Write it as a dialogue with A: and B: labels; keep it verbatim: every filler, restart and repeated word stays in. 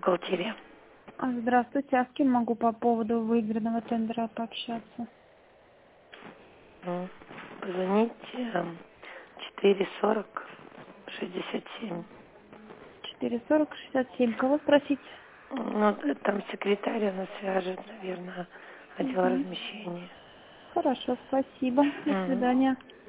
A: бухгалтерия.
B: А, Здравствуйте, а с кем могу по поводу выигранного тендера пообщаться?
A: Ну, позвоните четыре сорок шестьдесят семь.
B: четыре сорок шестьдесят семь. Кого спросить?
A: Ну, там секретарь она свяжет, наверное, отдел
B: Угу.
A: размещения.
B: Хорошо, спасибо. До
A: Мгм.
B: свидания.